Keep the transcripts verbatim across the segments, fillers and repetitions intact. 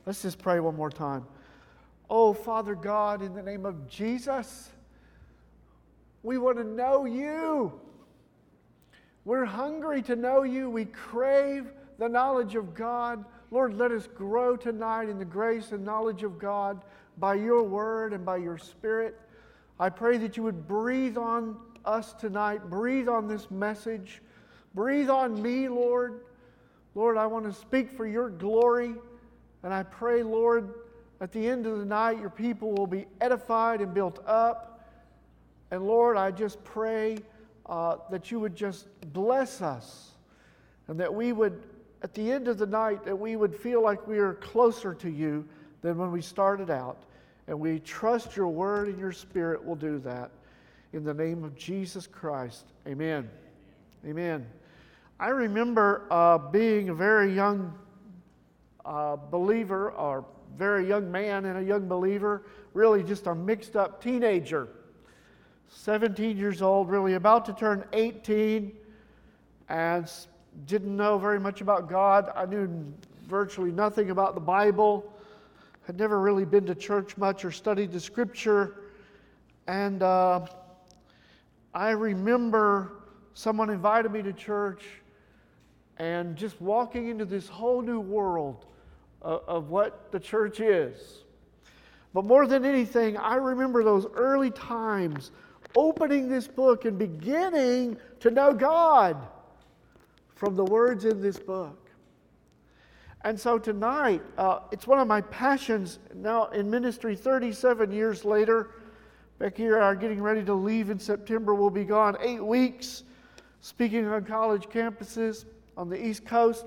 Let's just pray one more time. Oh, Father God, in the name of Jesus, we want to know you. We're hungry to know you. We crave the knowledge of God. Lord, let us grow tonight in the grace and knowledge of God by your word and by your Spirit. I pray that you would breathe on us tonight. Breathe on this message. Breathe on me, Lord. Lord, I want to speak for your glory. And I pray, Lord, at the end of the night, your people will be edified and built up. And Lord, I just pray uh, that you would just bless us. And that we would, at the end of the night, that we would feel like we are closer to you than when we started out. And we trust your word and your Spirit will do that. In the name of Jesus Christ, amen. Amen. I remember uh, being a very young uh, believer, or very young man and a young believer, really just a mixed up teenager. seventeen years old, really about to turn eighteen, and didn't know very much about God. I knew virtually nothing about the Bible. Had never really been to church much or studied the Scripture. And uh, I remember someone invited me to church and just walking into this whole new world of, of what the church is. But more than anything, I remember those early times opening this book and beginning to know God from the words in this book. And so tonight, uh, it's one of my passions now in ministry thirty-seven years later. Becky and I are getting ready to leave in September. We'll be gone eight weeks speaking on college campuses on the East Coast.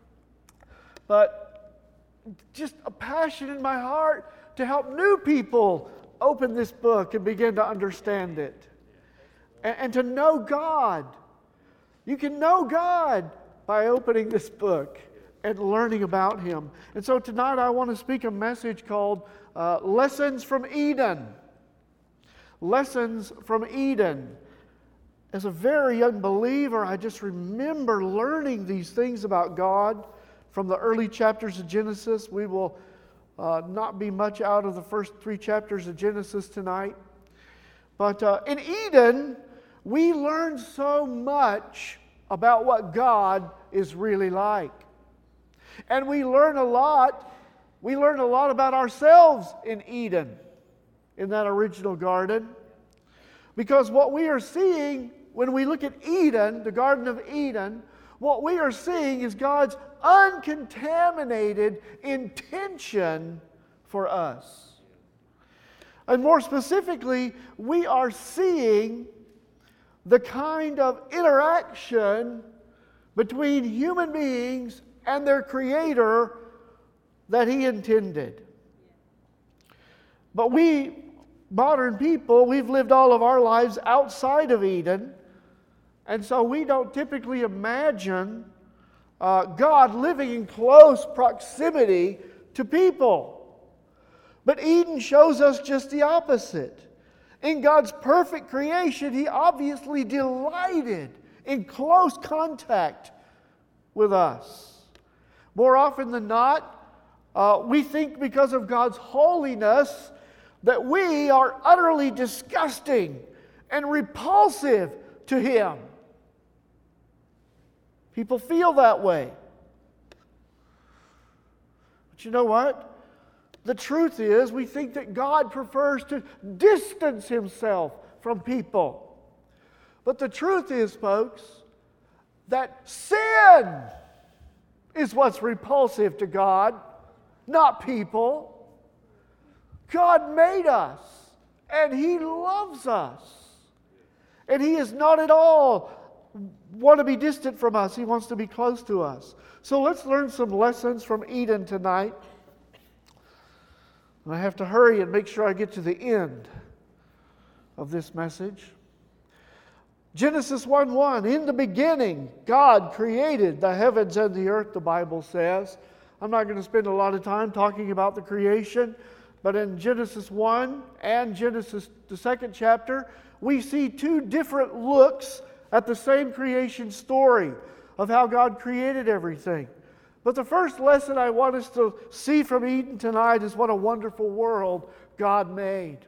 But just a passion in my heart to help new people open this book and begin to understand it. And, and to know God. You can know God by opening this book and learning about Him. And so tonight I want to speak a message called uh, Lessons from Eden. Lessons from Eden. As a very young believer, I just remember learning these things about God from the early chapters of Genesis. We will uh, not be much out of the first three chapters of Genesis tonight. But uh, in Eden, we learn so much about what God is really like. And we learn a lot, we learn a lot about ourselves in Eden, in that original garden. Because what we are seeing when we look at Eden, the Garden of Eden, what we are seeing is God's uncontaminated intention for us. And more specifically, we are seeing the kind of interaction between human beings and their Creator that He intended. But we, modern people, we've lived all of our lives outside of Eden, and so we don't typically imagine uh, God living in close proximity to people. But Eden shows us just the opposite. In God's perfect creation, He obviously delighted in close contact with us. More often than not, uh, we think because of God's holiness that we are utterly disgusting and repulsive to Him. People feel that way. But you know what? The truth is, we think that God prefers to distance Himself from people. But the truth is, folks, that sin is what's repulsive to God, not people. God made us, and He loves us. And He is not at all want to be distant from us. He wants to be close to us. So let's learn some lessons from Eden tonight. And I have to hurry and make sure I get to the end of this message. Genesis one one, in the beginning, God created the heavens and the earth, the Bible says. I'm not going to spend a lot of time talking about the creation, but in Genesis one and Genesis, the second chapter, we see two different looks at the same creation story of how God created everything. But the first lesson I want us to see from Eden tonight is what a wonderful world God made.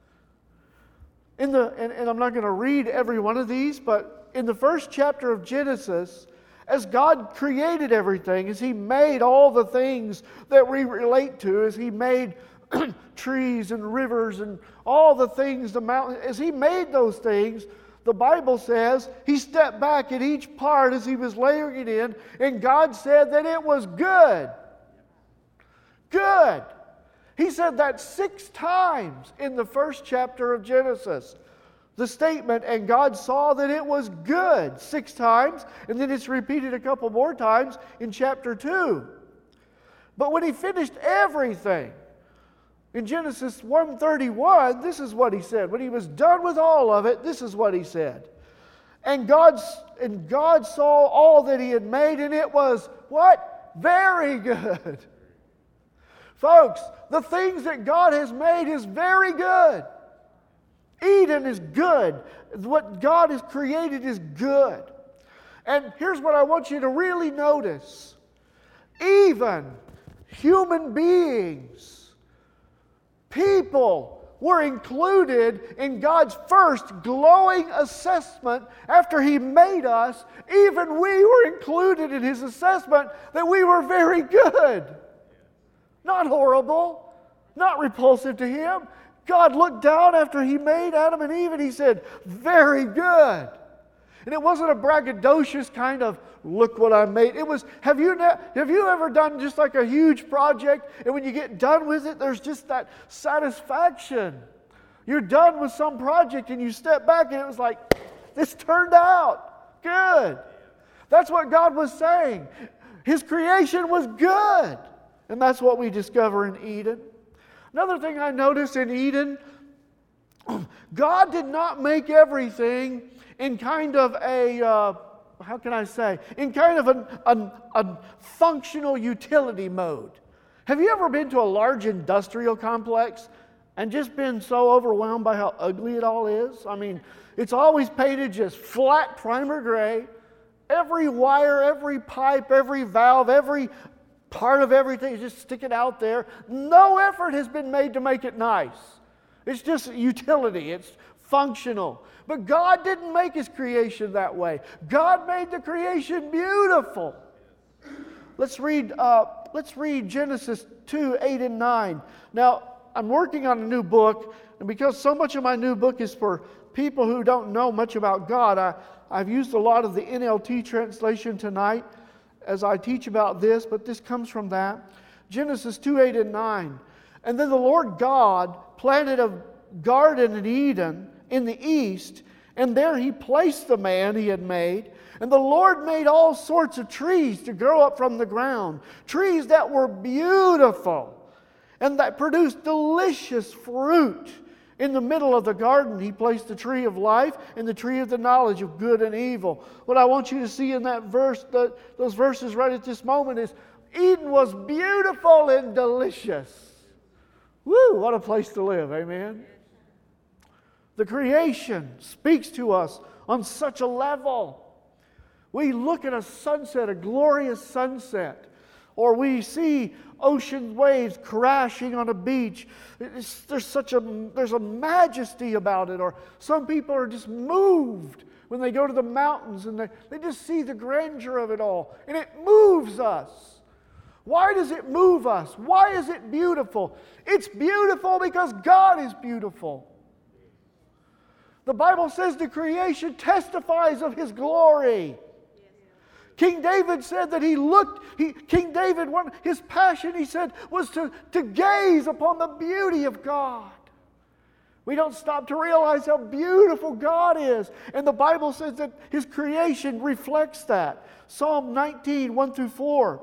In the, and, and I'm not going to read every one of these, but in the first chapter of Genesis, as God created everything, as He made all the things that we relate to, as He made trees and rivers and all the things, the mountains, as He made those things, the Bible says He stepped back at each part as He was layering it in, and God said that it was good. Good. He said that six times in the first chapter of Genesis. The statement, and God saw that it was good, six times, and then it's repeated a couple more times in chapter two. But when He finished everything, in Genesis one thirty-one, this is what He said. When He was done with all of it, this is what He said. And God, and God saw all that He had made, and it was, what? Very good. Folks, the things that God has made is very good. Eden is good. What God has created is good. And here's what I want you to really notice. Even human beings, people, were included in God's first glowing assessment after He made us. Even we were included in His assessment that we were very good. Not horrible, not repulsive to Him. God looked down after He made Adam and Eve and He said, very good. And it wasn't a braggadocious kind of, look what I made. It was, have you, ne- have you ever done just like a huge project, and when you get done with it, there's just that satisfaction. You're done with some project and you step back and it was like, this turned out good. That's what God was saying. His creation was good. And that's what we discover in Eden. Another thing I noticed in Eden, God did not make everything in kind of a, uh, how can I say, in kind of an, an, a functional utility mode. Have you ever been to a large industrial complex and just been so overwhelmed by how ugly it all is? I mean, it's always painted just flat primer gray. Every wire, every pipe, every valve, every part of everything is just sticking out there. No effort has been made to make it nice. It's just utility. It's functional. But God didn't make His creation that way. God made the creation beautiful. Let's read, uh, let's read Genesis two, eight, and nine. Now, I'm working on a new book, and because so much of my new book is for people who don't know much about God, I, I've used a lot of the N L T translation tonight as I teach about this, but this comes from that. Genesis two, eight, and nine. And then the Lord God planted a garden in Eden in the east, and there He placed the man He had made. And the Lord made all sorts of trees to grow up from the ground, trees that were beautiful and that produced delicious fruit. In the middle of the garden, He placed the tree of life and the tree of the knowledge of good and evil. What I want you to see in that verse, the, those verses right at this moment is, Eden was beautiful and delicious. Woo, what a place to live, amen? The creation speaks to us on such a level. We look at a sunset, a glorious sunset, or we see ocean waves crashing on a beach. It's, there's such a there's a majesty about it. Or some people are just moved when they go to the mountains and they, they just see the grandeur of it all. And it moves us. Why does it move us? Why is it beautiful? It's beautiful because God is beautiful. The Bible says the creation testifies of His glory. King David said that he looked, he, King David, one, his passion, he said, was to, to gaze upon the beauty of God. We don't stop to realize how beautiful God is. And the Bible says that His creation reflects that. Psalm nineteen, one through four.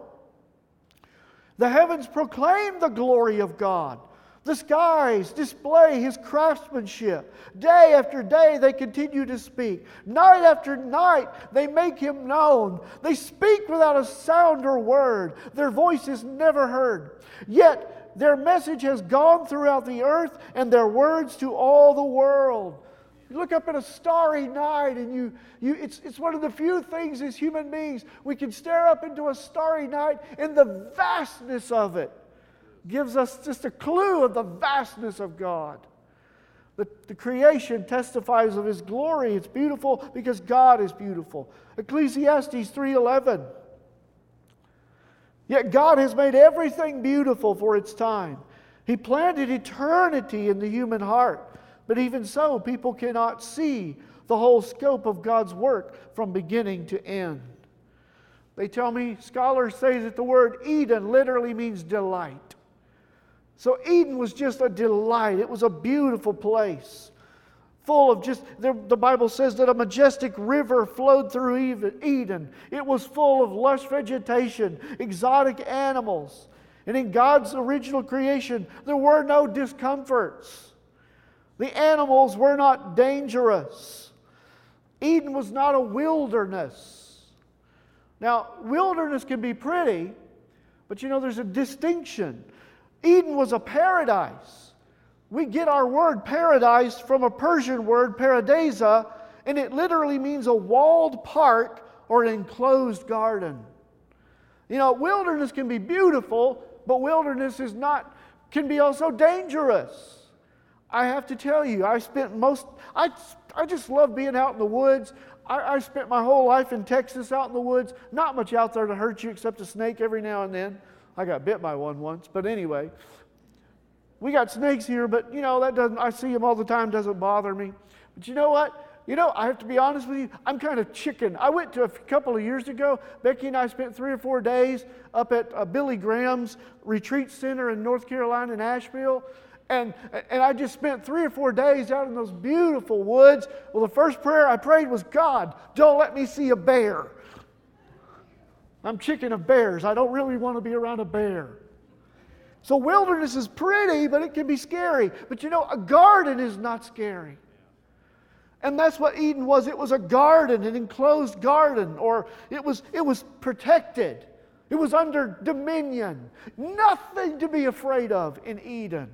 The heavens proclaim the glory of God. The skies display His craftsmanship. Day after day they continue to speak. Night after night they make Him known. They speak without a sound or word. Their voice is never heard. Yet their message has gone throughout the earth and their words to all the world. You look up at a starry night and you, you it's, it's one of the few things as human beings we can stare up into a starry night, and the vastness of it gives us just a clue of the vastness of God. The, the creation testifies of His glory. It's beautiful because God is beautiful. Ecclesiastes three eleven. Yet God has made everything beautiful for its time. He planted eternity in the human heart. But even so, people cannot see the whole scope of God's work from beginning to end. They tell me, scholars say that the word Eden literally means delight. So Eden was just a delight. It was a beautiful place. Full of just, the, the Bible says that a majestic river flowed through Eden. It was full of lush vegetation, exotic animals. And in God's original creation, there were no discomforts. The animals were not dangerous. Eden was not a wilderness. Now, wilderness can be pretty, but you know, there's a distinction. Eden was a paradise. We get our word paradise from a Persian word, paradisa, and it literally means a walled park or an enclosed garden. You know, wilderness can be beautiful, but wilderness is not, can be also dangerous. I have to tell you, I spent most, I, I just love being out in the woods. I, I spent my whole life in Texas out in the woods. Not much out there to hurt you except a snake every now and then. I got bit by one once, but anyway. We got snakes here, but you know, that doesn't, I see them all the time, doesn't bother me. But you know what? You know, I have to be honest with you, I'm kind of chicken. I went to a couple of years ago, Becky and I spent three or four days up at uh, Billy Graham's retreat center in North Carolina in Asheville. And, and I just spent three or four days out in those beautiful woods. Well, the first prayer I prayed was, God, don't let me see a bear. I'm chicken of bears. I don't really want to be around a bear. So wilderness is pretty, but it can be scary. But you know, a garden is not scary. And that's what Eden was. It was a garden, an enclosed garden, or it was, it was protected. It was under dominion. Nothing to be afraid of in Eden.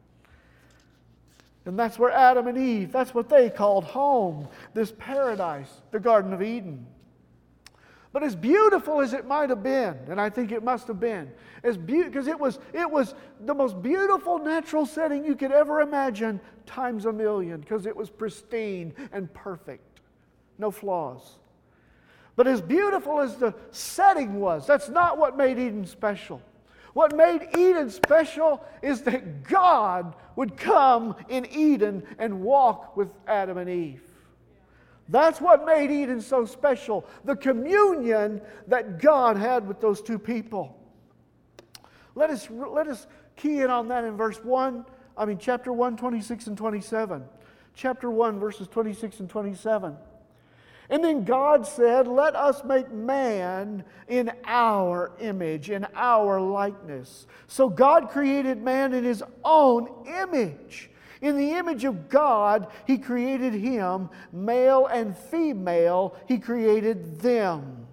And that's where Adam and Eve, that's what they called home, this paradise, the Garden of Eden. But as beautiful as it might have been, and I think it must have been, as be- because it was, it was the most beautiful natural setting you could ever imagine, times a million, because it was pristine and perfect. No flaws. But as beautiful as the setting was, that's not what made Eden special. What made Eden special is that God would come in Eden and walk with Adam and Eve. That's what made Eden so special. The communion that God had with those two people. Let us, let us key in on that in verse one, I mean chapter one, twenty-six and twenty-seven. Chapter one, verses twenty-six and twenty-seven. And then God said, let us make man in our image, in our likeness. So God created man in His own image. In the image of God, He created him. Male and female, He created them.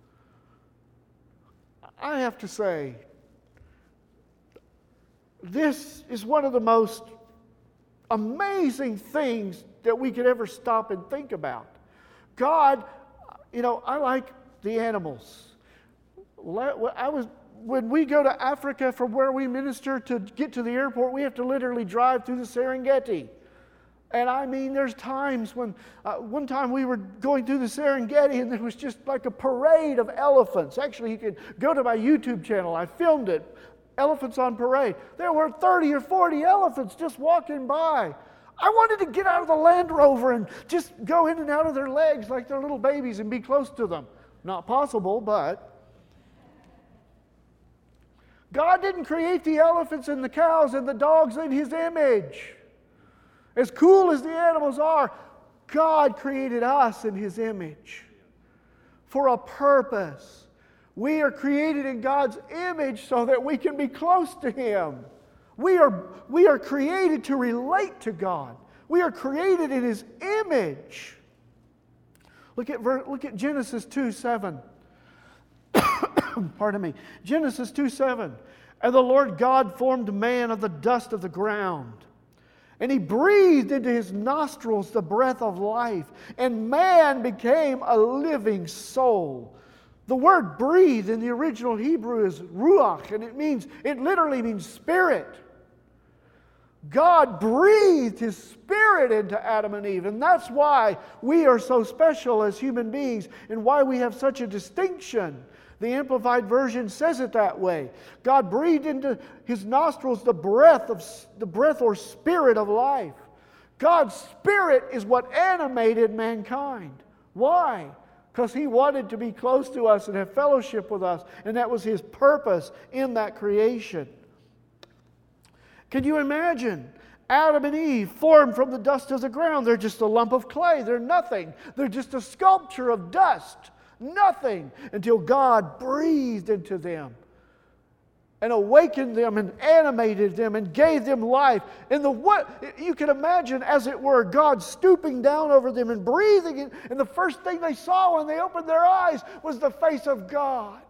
I have to say, this is one of the most amazing things that we could ever stop and think about. God, you know, I like the animals. I was, when we go to Africa from where we minister to get to the airport, we have to literally drive through the Serengeti. And I mean, there's times when, uh, one time we were going through the Serengeti and there was just like a parade of elephants. Actually, you can go to my YouTube channel. I filmed it. Elephants on parade. There were thirty or forty elephants just walking by. I wanted to get out of the Land Rover and just go in and out of their legs like they're little babies and be close to them. Not possible, but God didn't create the elephants and the cows and the dogs in His image. As cool as the animals are, God created us in His image for a purpose. We are created in God's image so that we can be close to Him. We are, we are created to relate to God. We are created in His image. Look at, look at Genesis two seven. Pardon me. Genesis two seven. And the Lord God formed man of the dust of the ground And He breathed into his nostrils the breath of life, and man became a living soul. The word breathe in the original Hebrew is ruach, and it means, it literally means spirit. God breathed His Spirit into Adam and Eve, and that's why we are so special as human beings and why we have such a distinction. The Amplified Version says it that way. God breathed into His nostrils the breath of the breath or spirit of life. God's Spirit is what animated mankind. Why? Because He wanted to be close to us and have fellowship with us, and that was His purpose in that creation. Can you imagine Adam and Eve formed from the dust of the ground? They're just a lump of clay. They're nothing. They're just a sculpture of dust. Nothing until God breathed into them and awakened them and animated them and gave them life. And the what you can imagine, as it were, God stooping down over them and breathing in, and the first thing they saw when they opened their eyes was the face of God.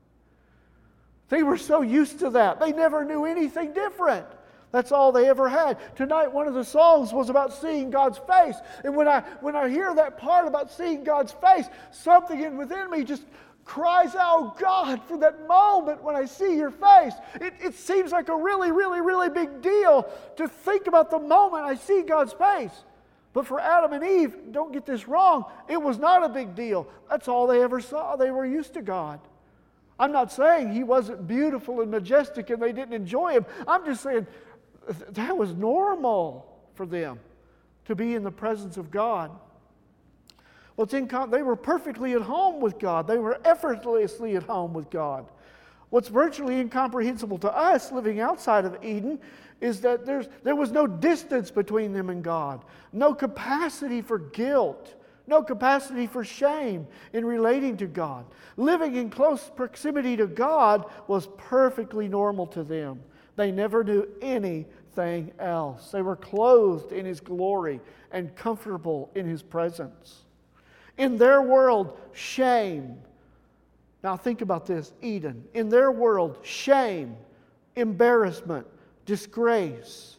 They were so used to that. They never knew anything different. That's all they ever had. Tonight, one of the songs was about seeing God's face. And when I when I hear that part about seeing God's face, something in within me just cries out, God, for that moment when I see your face. It, it seems like a really, really, really big deal to think about the moment I see God's face. But for Adam and Eve, don't get this wrong, it was not a big deal. That's all they ever saw. They were used to God. I'm not saying He wasn't beautiful and majestic and they didn't enjoy Him. I'm just saying that was normal for them to be in the presence of God. Well, it's incom- they were perfectly at home with God. They were effortlessly at home with God. What's virtually incomprehensible to us living outside of Eden is that there's, there was no distance between them and God, no capacity for guilt, no capacity for shame in relating to God. Living in close proximity to God was perfectly normal to them. They never knew anything else. They were clothed in His glory and comfortable in His presence. In their world, shame. Now think about this, Eden. In their world, shame, embarrassment, disgrace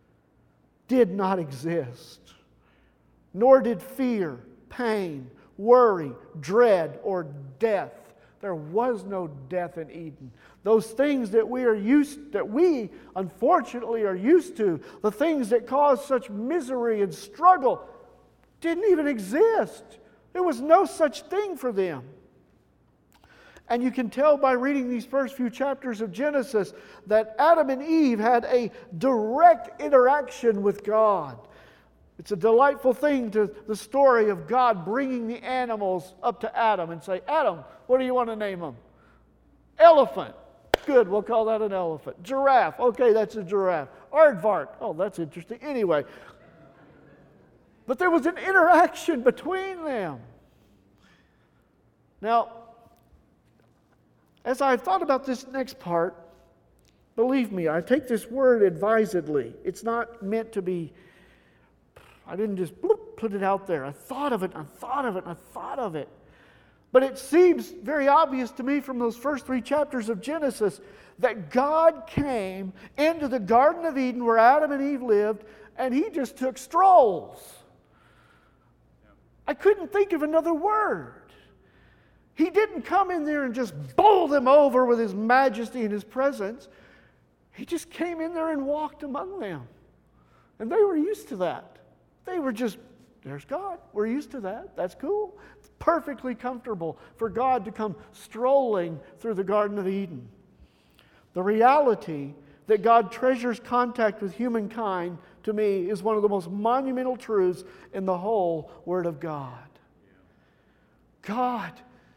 did not exist. Nor did fear, pain, worry, dread, or death. There was no death in Eden. Those things that we are used, that we unfortunately are used to, the things that cause such misery and struggle, didn't even exist. There was no such thing for them. And you can tell by reading these first few chapters of Genesis that Adam and Eve had a direct interaction with God. It's a delightful thing to the story of God bringing the animals up to Adam and say, Adam, what do you want to name them? Elephant. Good, we'll call that an elephant. Giraffe. Okay, that's a giraffe. Aardvark. Oh, that's interesting. Anyway. But there was an interaction between them. Now, as I've thought about this next part, believe me, I take this word advisedly. It's not meant to be, I didn't just bloop, put it out there. I thought of it, I thought of it, I thought of it. But it seems very obvious to me from those first three chapters of Genesis that God came into the Garden of Eden where Adam and Eve lived, and He just took strolls. I couldn't think of another word. He didn't come in there and just bowl them over with His majesty and His presence. He just came in there and walked among them. And they were used to that. They were just, there's God. We're used to that. That's cool. It's perfectly comfortable for God to come strolling through the Garden of Eden. The reality that God treasures contact with humankind, to me, is one of the most monumental truths in the whole Word of God. God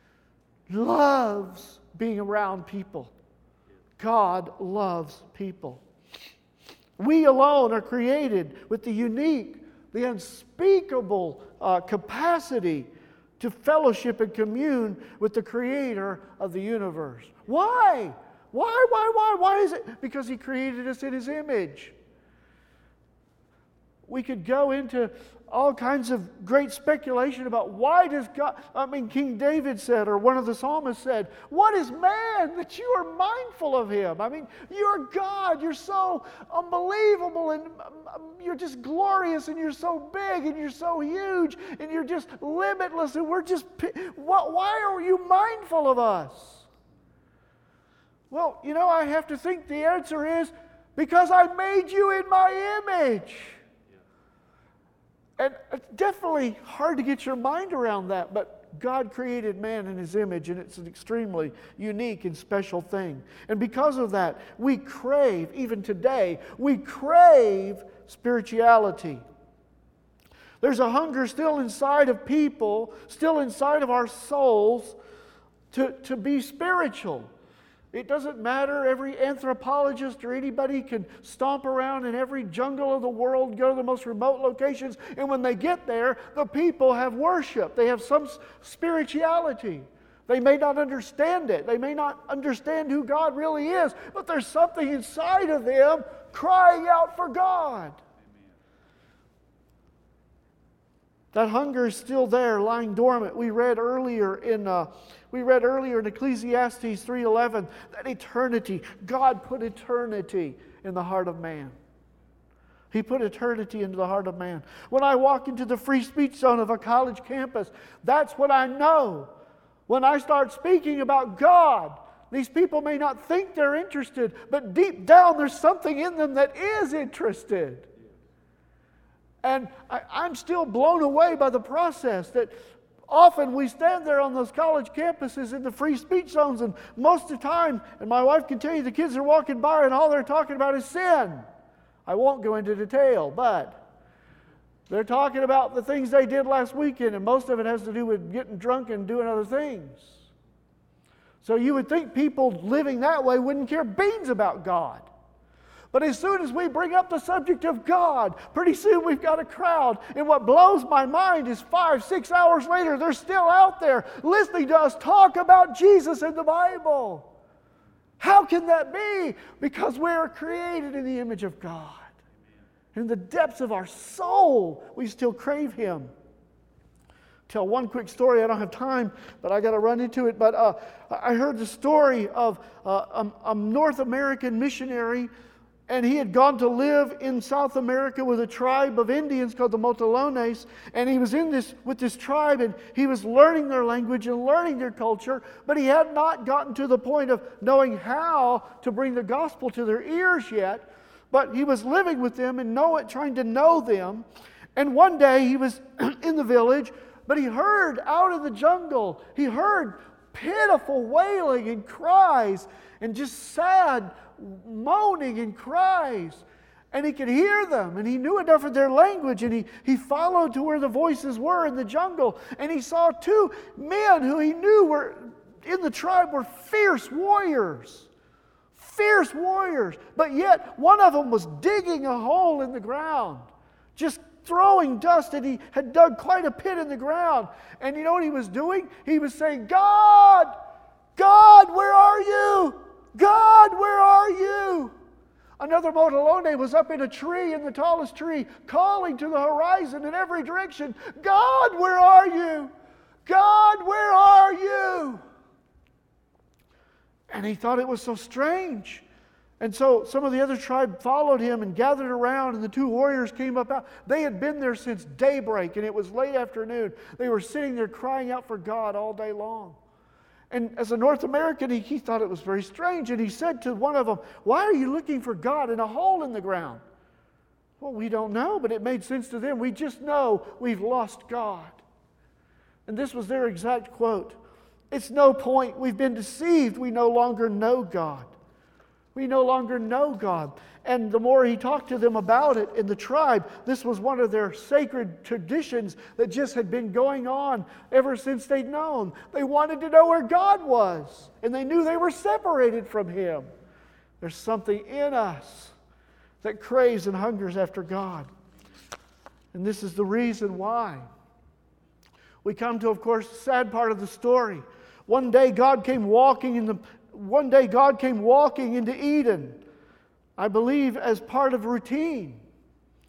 loves being around people. God loves people. We alone are created with the unique, the unspeakable uh, capacity to fellowship and commune with the Creator of the universe. Why? Why, why, why, why is it? Because He created us in His image. we could go into all kinds of great speculation about why does God, I mean, King David said, or one of the psalmists said, what is man that you are mindful of him? I mean, you're God. You're so unbelievable, and you're just glorious, and you're so big, and you're so huge, and you're just limitless, and we're just, why are you mindful of us? Well, you know, I have to think the answer is, because I made you in my image. And it's definitely hard to get your mind around that, but God created man in His image, and it's an extremely unique and special thing. And because of that, we crave, even today, we crave spirituality. There's a hunger still inside of people, still inside of our souls, to, to be spiritual. It doesn't matter. Every anthropologist or anybody can stomp around in every jungle of the world, go to the most remote locations, and when they get there, the people have worship. They have some spirituality. They may not understand it. They may not understand who God really is, but there's something inside of them crying out for God. That hunger is still there, lying dormant. We read earlier in uh, we read earlier in Ecclesiastes three eleven that eternity, God put eternity in the heart of man. He put eternity into the heart of man. When I walk into the free speech zone of a college campus, that's what I know. When I start speaking about God, these people may not think they're interested, but deep down there's something in them that is interested. And I, I'm still blown away by the process that often we stand there on those college campuses in the free speech zones, and most of the time, and my wife can tell you, the kids are walking by and all they're talking about is sin. I won't go into detail, but they're talking about the things they did last weekend, and most of it has to do with getting drunk and doing other things. So you would think people living that way wouldn't care beans about God. But as soon as we bring up the subject of God, pretty soon we've got a crowd. And what blows my mind is five, six hours later, they're still out there listening to us talk about Jesus in the Bible. How can that be? Because we are created in the image of God. In the depths of our soul, we still crave Him. Tell one quick story. I don't have time, but I got to run into it. But uh, I heard the story of uh, a, a North American missionary. And he had gone to live in South America with a tribe of Indians called the Motilones. And he was in this with this tribe, and he was learning their language and learning their culture. But he had not gotten to the point of knowing how to bring the gospel to their ears yet. But he was living with them and know it, trying to know them. And one day he was in the village, but he heard out in the jungle, he heard pitiful wailing and cries and just sad moaning and cries, and he could hear them, and he knew enough of their language, and he, he followed to where the voices were in the jungle, and he saw two men who he knew were in the tribe were fierce warriors. Fierce warriors. But yet one of them was digging a hole in the ground, just throwing dust, and he had dug quite a pit in the ground. And you know what he was doing? He was saying, God, God, where are you? God, where are you? Another Motilone was up in a tree, in the tallest tree, calling to the horizon in every direction, God, where are you? God, where are you? And he thought it was so strange. And so some of the other tribe followed him and gathered around, and the two warriors came up out. They had been there since daybreak, and it was late afternoon. They were sitting there crying out for God all day long. And as a North American, he, he thought it was very strange. And he said to one of them, why are you looking for God in a hole in the ground? Well, we don't know, but it made sense to them. We just know we've lost God. And this was their exact quote. It's no point. We've been deceived. We no longer know God. We no longer know God. And the more he talked to them about it in the tribe, this was one of their sacred traditions that just had been going on ever since they'd known. They wanted to know where God was, and they knew they were separated from Him. There's something in us that craves and hungers after God. And this is the reason why. We come to, of course, the sad part of the story. One day God came walking in the one day God came walking into Eden, I believe as part of routine.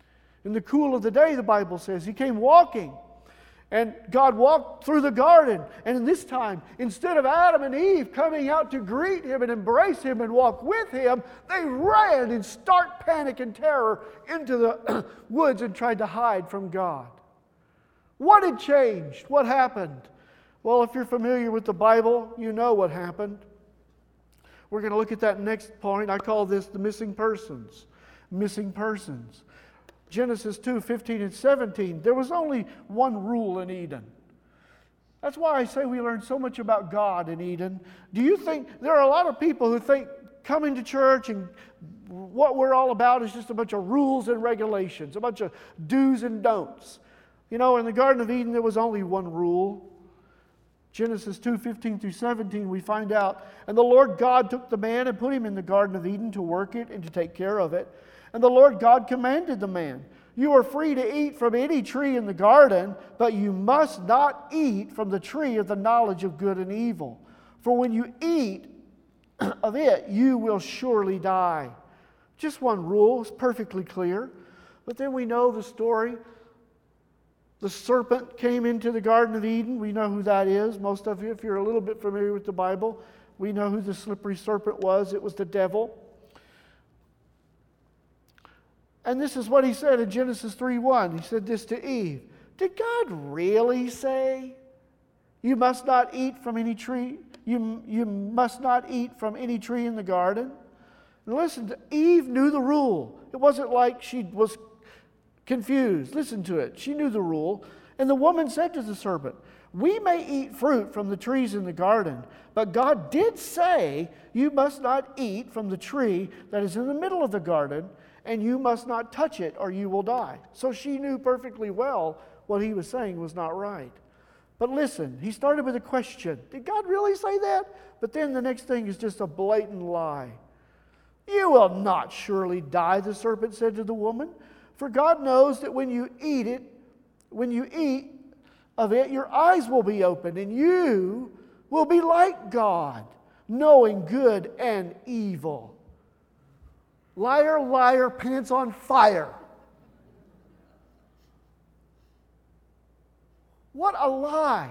In the cool of the day, the Bible says, he came walking. And God walked through the garden. And in this time, instead of Adam and Eve coming out to greet him and embrace him and walk with him, they ran in stark panic and terror into the woods and tried to hide from God. What had changed? What happened? Well, if you're familiar with the Bible, you know what happened. We're going to look at that next point. I call this the missing persons. Missing persons. Genesis two, fifteen and seventeen. There was only one rule in Eden. That's why I say we learn so much about God in Eden. Do you think, there are a lot of people who think coming to church and what we're all about is just a bunch of rules and regulations, a bunch of do's and don'ts. You know, in the Garden of Eden there was only one rule. Genesis two, fifteen through seventeen, we find out, and the Lord God took the man and put him in the Garden of Eden to work it and to take care of it. And the Lord God commanded the man, you are free to eat from any tree in the garden, but you must not eat from the tree of the knowledge of good and evil. For when you eat of it, you will surely die. Just one rule, it's perfectly clear. But then we know the story. The serpent came into the Garden of Eden. We know who that is. Most of you, if you're a little bit familiar with the Bible, we know who the slippery serpent was. It was the devil. And this is what he said in Genesis three one. He said this to Eve. Did God really say, you must not eat from any tree? You, you must not eat from any tree in the garden? And listen, Eve knew the rule. It wasn't like she was confused. Listen to it. She knew the rule. And the woman said to the serpent, we may eat fruit from the trees in the garden, but God did say, you must not eat from the tree that is in the middle of the garden, and you must not touch it or you will die. So she knew perfectly well what he was saying was not right. But listen, he started with a question. Did God really say that? But then the next thing is just a blatant lie. You will not surely die, the serpent said to the woman. For God knows that when you eat it, when you eat of it, your eyes will be opened and you will be like God, knowing good and evil. Liar, liar, pants on fire. What a lie.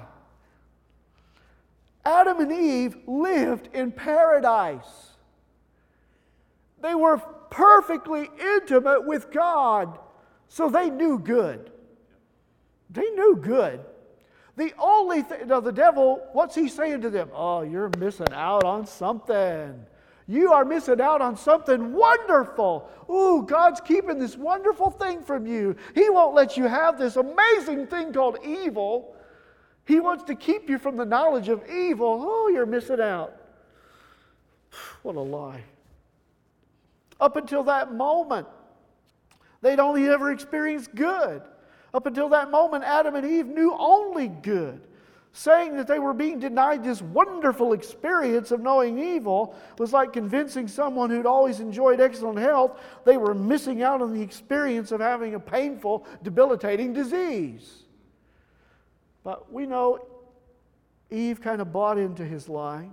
Adam and Eve lived in paradise. They were perfectly intimate with God, so they knew good. They knew good. The only thing, now the devil, what's he saying to them? Oh, you're missing out on something. You are missing out on something wonderful. Ooh, God's keeping this wonderful thing from you. He won't let you have this amazing thing called evil. He wants to keep you from the knowledge of evil. Oh, you're missing out. What a lie. Up until that moment, they'd only ever experienced good. Up until that moment, Adam and Eve knew only good. Saying that they were being denied this wonderful experience of knowing evil was like convincing someone who'd always enjoyed excellent health they were missing out on the experience of having a painful, debilitating disease. But we know Eve kind of bought into his lie.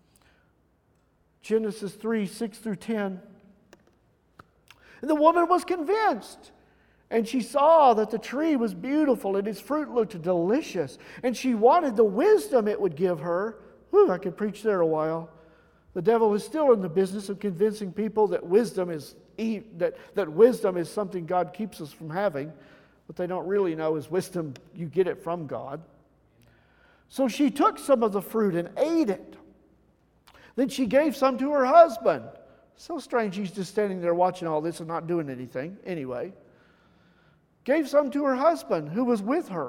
Genesis three, six through ten. And the woman was convinced. And she saw that the tree was beautiful and its fruit looked delicious. And she wanted the wisdom it would give her. Whew, I could preach there a while. The devil is still in the business of convincing people that wisdom is that, that wisdom is something God keeps us from having. What they don't really know is wisdom, you get it from God. So she took some of the fruit and ate it. Then she gave some to her husband. So strange he's just standing there watching all this and not doing anything. Anyway. Gave some to her husband who was with her.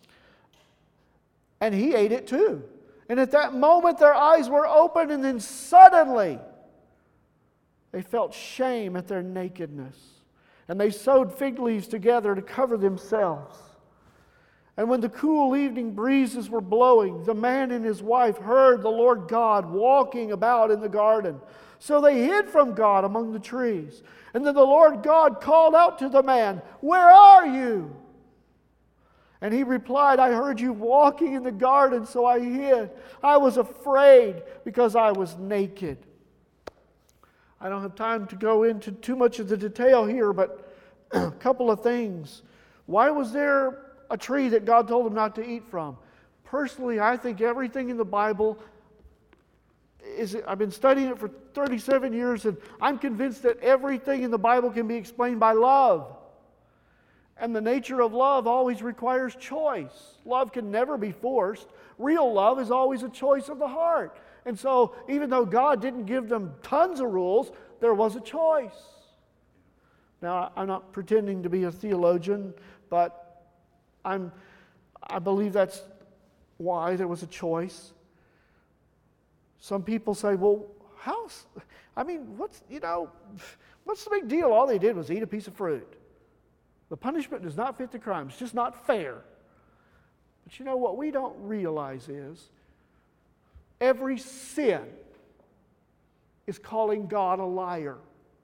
And he ate it too. And at that moment their eyes were open, and then suddenly they felt shame at their nakedness. And they sewed fig leaves together to cover themselves. And when the cool evening breezes were blowing, the man and his wife heard the Lord God walking about in the garden. So they hid from God among the trees. And then the Lord God called out to the man, "Where are you?" And he replied, "I heard you walking in the garden, so I hid. I was afraid because I was naked." I don't have time to go into too much of the detail here, but A couple of things. Why was there a tree that God told them not to eat from? Personally, I think everything in the Bible is, I've been studying it for thirty-seven years, and I'm convinced that everything in the Bible can be explained by love. And the nature of love always requires choice. Love can never be forced. Real love is always a choice of the heart. And so, even though God didn't give them tons of rules, there was a choice. Now, I'm not pretending to be a theologian, but I'm, I believe that's why there was a choice. Some people say, well, how, I mean, what's, you know, what's the big deal? All they did was eat a piece of fruit. The punishment does not fit the crime. It's just not fair. But you know what we don't realize is every sin is calling God a liar.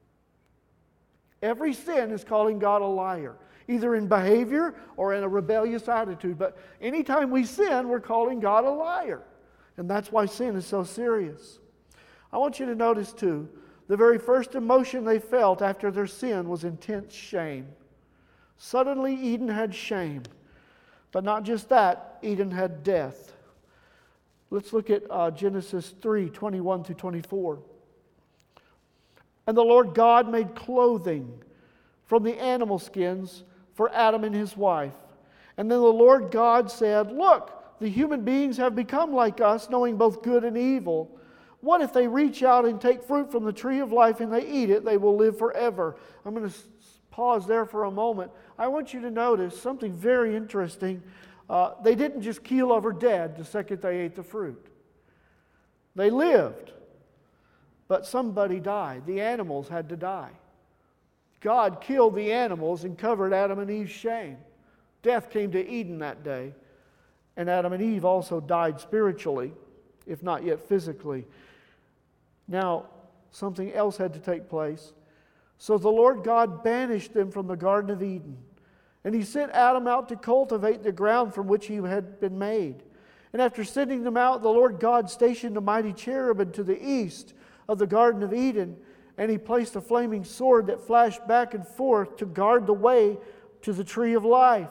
Every sin is calling God a liar, either in behavior or in a rebellious attitude. But anytime we sin, we're calling God a liar. And that's why sin is so serious. I want you to notice too, the very first emotion they felt after their sin was intense shame. Suddenly Eden had shame. But not just that, Eden had death. Let's look at uh, Genesis three, twenty-one through twenty-four. And the Lord God made clothing from the animal skins for Adam and his wife. And then the Lord God said, look, the human beings have become like us, knowing both good and evil. What if they reach out and take fruit from the tree of life and they eat it? They will live forever. I'm going to pause there for a moment. I want you to notice something very interesting. Uh, they didn't just keel over dead the second they ate the fruit. They lived, but somebody died. The animals had to die. God killed the animals and covered Adam and Eve's shame. Death came to Eden that day, and Adam and Eve also died spiritually, if not yet physically. Now, something else had to take place. So the Lord God banished them from the Garden of Eden. And He sent Adam out to cultivate the ground from which he had been made. And after sending them out, the Lord God stationed a mighty cherubim to the east of the Garden of Eden. And He placed a flaming sword that flashed back and forth to guard the way to the tree of life.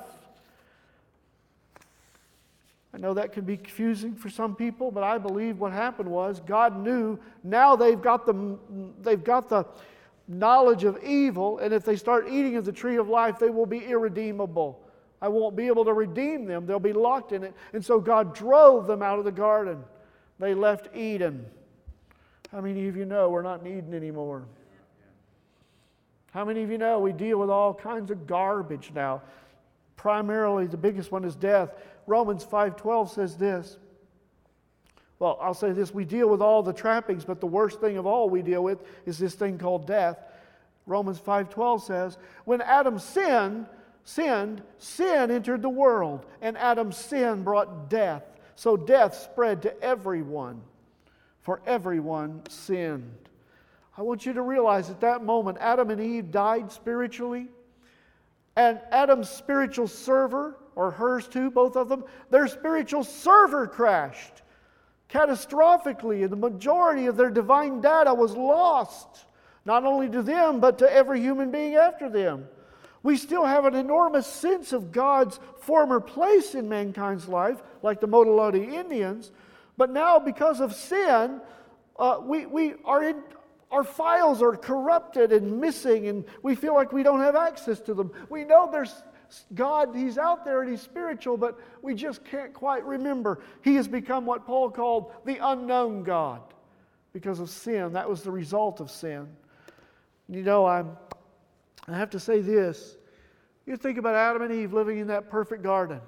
I know that can be confusing for some people, but I believe what happened was God knew now they've got the, they've got the knowledge of evil, and if they start eating of the tree of life, they will be irredeemable. I won't be able to redeem them. They'll be locked in it. And so God drove them out of the garden. They left Eden. How many of you know we're not in Eden anymore? How many of you know we deal with all kinds of garbage now? Primarily, the biggest one is death. Romans five twelve says this. Well, I'll say this. We deal with all the trappings, but the worst thing of all we deal with is this thing called death. Romans five twelve says, when Adam sinned, sinned, sin entered the world, and Adam's sin brought death. So death spread to everyone, for everyone sinned. I want you to realize at that moment, Adam and Eve died spiritually, and Adam's spiritual server, or hers too, both of them, their spiritual server crashed catastrophically, and the majority of their divine data was lost, not only to them, but to every human being after them. We still have an enormous sense of God's former place in mankind's life, like the Modeloti Indians, but now because of sin, uh, we, we are in, our files are corrupted and missing, and we feel like we don't have access to them. We know there's God, He's out there and He's spiritual, but we just can't quite remember. He has become what Paul called the unknown God because of sin. That was the result of sin. You know, I'm, I have to say this. You think about Adam and Eve living in that perfect garden.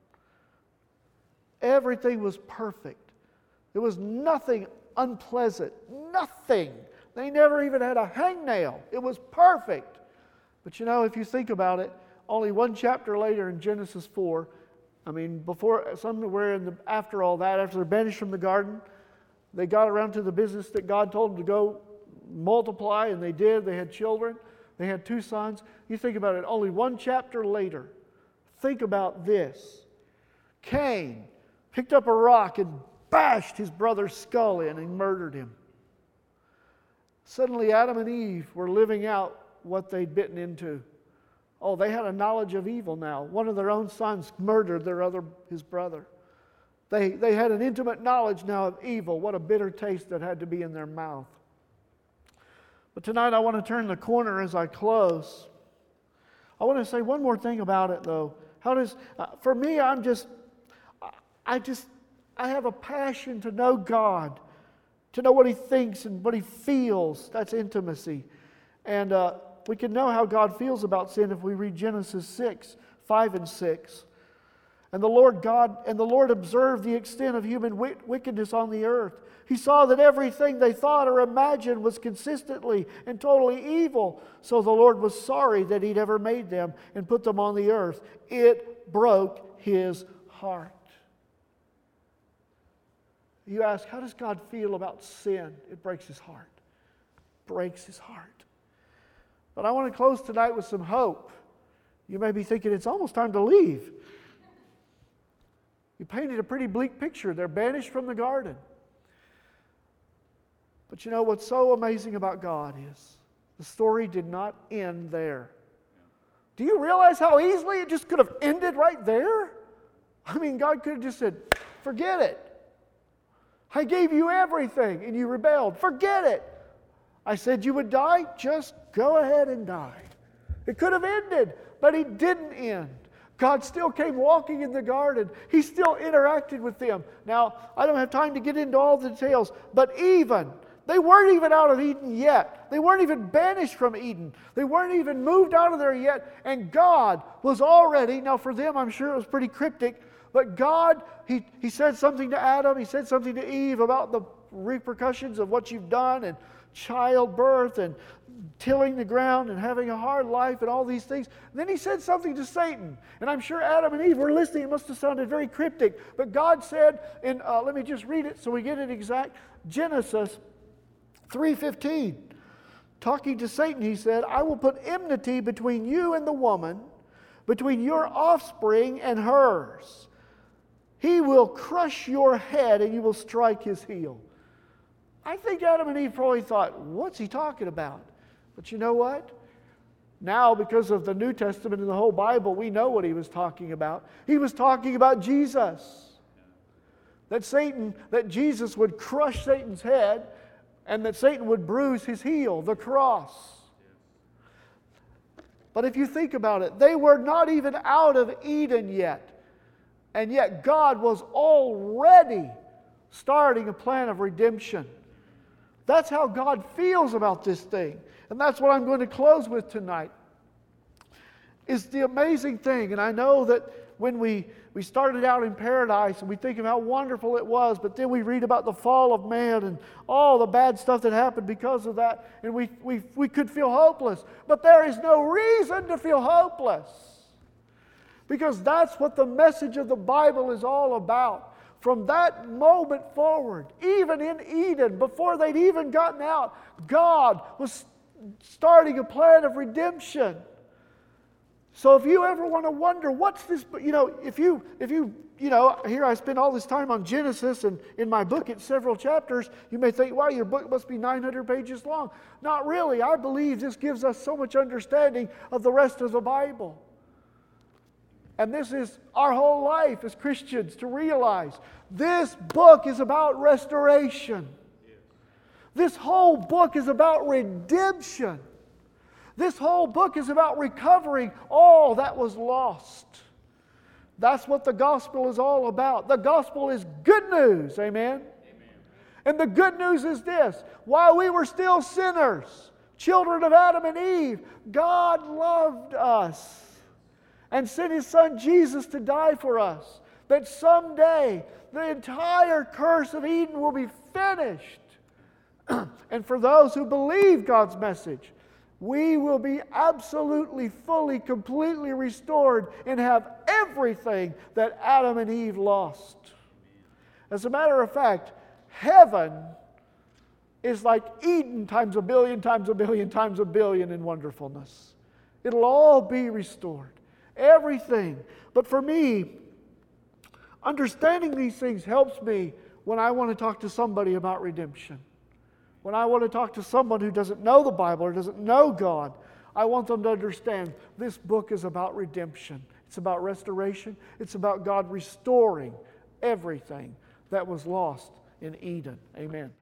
Everything was perfect. There was nothing unpleasant. Nothing. They never even had a hangnail. It was perfect. But you know, if you think about it, only one chapter later in Genesis four, I mean, before, somewhere in the, after all that, after they're banished from the garden, they got around to the business that God told them to go multiply, and they did. They had children. They had two sons. You think about it, only one chapter later, think about this. Cain picked up a rock and bashed his brother's skull in and murdered him. Suddenly, Adam and Eve were living out what they'd bitten into. Oh, they had a knowledge of evil now. One of their own sons murdered their other, his brother. They, they had an intimate knowledge now of evil. What a bitter taste that had to be in their mouth. But tonight I want to turn the corner as I close. I want to say one more thing about it, though. How does, uh, for me, I'm just, I just, I have a passion to know God, to know what He thinks and what He feels. That's intimacy. And uh, we can know how God feels about sin if we read Genesis six, five and six. And the Lord God, and the Lord observed the extent of human wickedness on the earth. He saw that everything they thought or imagined was consistently and totally evil. So the Lord was sorry that He'd ever made them and put them on the earth. It broke His heart. You ask, how does God feel about sin? It breaks His heart. Breaks His heart. But I want to close tonight with some hope. You may be thinking, it's almost time to leave. You painted a pretty bleak picture. They're banished from the garden. But you know what's so amazing about God is the story did not end there. Do you realize how easily it just could have ended right there? I mean, God could have just said, forget it. I gave you everything and you rebelled. Forget it. I said you would die. Just go ahead and die. It could have ended, but He didn't end. God still came walking in the garden. He still interacted with them. Now, I don't have time to get into all the details, but even, they weren't even out of Eden yet. They weren't even banished from Eden. They weren't even moved out of there yet. And God was already, now for them I'm sure it was pretty cryptic, but God, He, he said something to Adam, He said something to Eve about the repercussions of what you've done and childbirth and tilling the ground and having a hard life and all these things. And then He said something to Satan. And I'm sure Adam and Eve were listening. It must have sounded very cryptic. But God said, in, uh, let me just read it so we get it exact. Genesis three fifteen. Talking to Satan, He said, I will put enmity between you and the woman, between your offspring and hers. He will crush your head and you will strike his heel. I think Adam and Eve probably thought, what's he talking about? But you know what? Now, because of the New Testament and the whole Bible, we know what he was talking about. He was talking about Jesus. That Satan, that Jesus would crush Satan's head and that Satan would bruise his heel, the cross. But if you think about it, they were not even out of Eden yet. And yet God was already starting a plan of redemption. That's how God feels about this thing. And that's what I'm going to close with tonight. Is the amazing thing. And I know that when we, we started out in paradise and we think of how wonderful it was, but then we read about the fall of man and all the bad stuff that happened because of that, and we, we, we could feel hopeless. But there is no reason to feel hopeless. Because that's what the message of the Bible is all about. From that moment forward, even in Eden, before they'd even gotten out, God was starting a plan of redemption. So if you ever want to wonder, what's this, you know, if you, if you, you know, here I spend all this time on Genesis, and in my book it's several chapters, you may think, wow, your book must be nine hundred pages long. Not really. I believe this gives us so much understanding of the rest of the Bible. And this is our whole life as Christians, to realize this book is about restoration. This whole book is about redemption. This whole book is about recovering all that was lost. That's what the gospel is all about. The gospel is good news, amen? Amen. And the good news is this: while we were still sinners, children of Adam and Eve, God loved us and sent His Son Jesus to die for us, that someday the entire curse of Eden will be finished. And for those who believe God's message, we will be absolutely, fully, completely restored and have everything that Adam and Eve lost. As a matter of fact, heaven is like Eden times a billion, times a billion, times a billion in wonderfulness. It'll all be restored. Everything. But for me, understanding these things helps me when I want to talk to somebody about redemption. When I want to talk to someone who doesn't know the Bible or doesn't know God, I want them to understand this book is about redemption. It's about restoration. It's about God restoring everything that was lost in Eden. Amen.